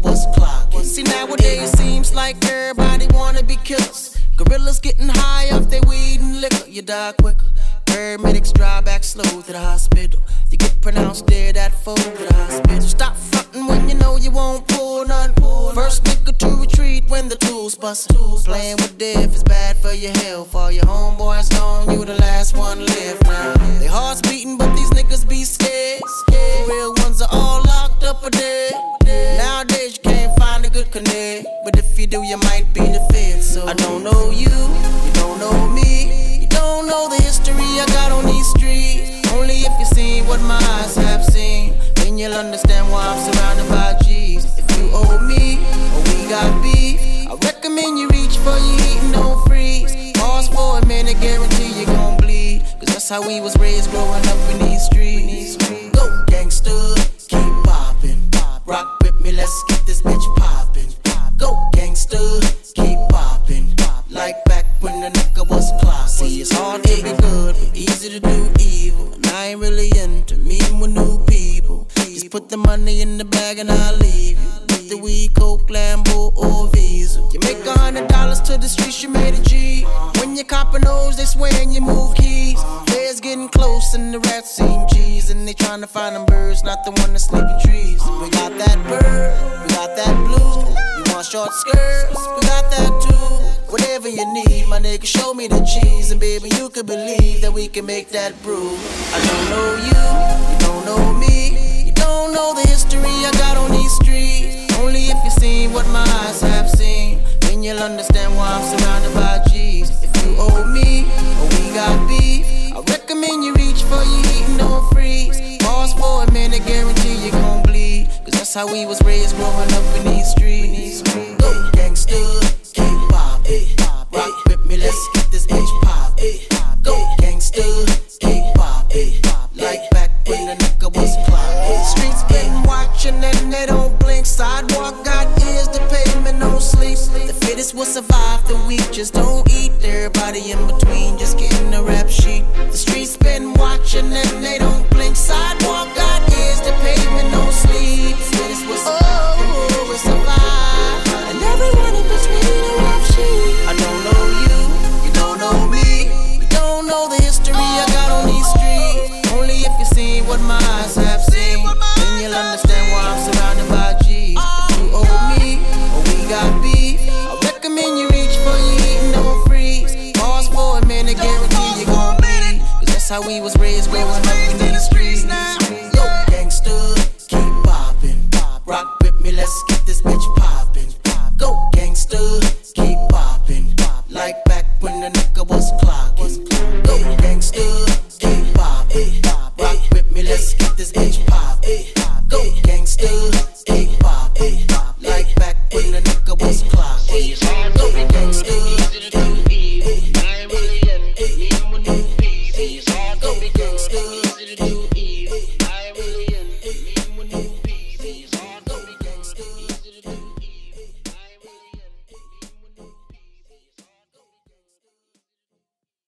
was clocking. See, nowadays it seems like everybody wanna be killers. Gorillas getting high off their weed and liquor. You die quicker. Paramedics drive back slow to the hospital. You get pronounced dead at 4 to the hospital. Stop frontin' when you know you won't pull none. First nigga to retreat when the tools bust. Playing with death is bad for your health. All your homeboys gone, you the last one left now. Their hearts beating, but these niggas be scared. The real ones are all locked up or dead. Nowadays you can't find a good connect, but if you do, you might be the fed. So I don't know you, you don't know me, you don't know the history I got on these streets. Only if you seen what my eyes have seen, then you'll understand why I'm surrounded by G's. If you owe me, or we got beef, I recommend you reach for your heat and don't freeze. Pause for a minute, guarantee you gon' bleed. Cause that's how we was raised growing up in these streets. Go gangster, keep poppin'. Rock with me, let's get this bitch poppin'. Go gangster, keep poppin'. Like back when the nigga was clock. See, it's hard to be good, but easy to do evil. And I ain't really into meeting with new people. Just put the money in the bag and I'll leave you with the weed, coke, Lambo, or Visa. You make $100 to the streets, you made a G. When you coppin' those, they swearin' you move keys. Feds getting close and the rats seem G's, and they tryna find them birds, not the one that sleep in trees. We got that bird, we got that blue. You want short skirts, we got that too. Whatever you need, my nigga, show me the cheese. And baby, you can believe that we can make that brew. I don't know you, you don't know me, you don't know the history I got on these streets. Only if you seen what my eyes have seen, then you'll understand why I'm surrounded by G's. If you owe me, or we got beef, I recommend you reach for your heat and don't freeze. Pause for a minute, guarantee you gon' bleed. Cause that's how we was raised growing up in these streets. Go gangster, keep poppin'. Rock with me, let's get this bitch poppin'. Go gangster, keep poppin'. Like back when the nigga was clockin'. Streets been watchin' and they don't blink. Sidewalk got ears, the pavement don't sleep. The fittest will survive, the weak just don't eat. Everybody in between just getting the rap sheet. The streets been watchin' and they don't blink. Sidewalk got ears, the pavement don't sleep. The fittest will survive, the weak will survive. And everyone in between the rap sheet. I don't know you, you don't know me, you don't know the history I got on these streets. Only if you seen what my eyes have seen, then you'll understand why I'm surrounded by G's. If you owe me, or we got beef, I recommend you reach for your heat and don't freeze. Pause for a minute, guarantee you gon' bleed. Cause that's how we was raised growing up in these streets. Yo, gangster, keep poppin'. Rock with me, let's get this bitch poppin'. Go gangster, keep poppin'. Like back when the nigga was clockin'. Go gangster, keep poppin'. Rock with me, let's get this bitch poppin'. Go gangster, keep poppin'. Like back when the nigga was clockin'.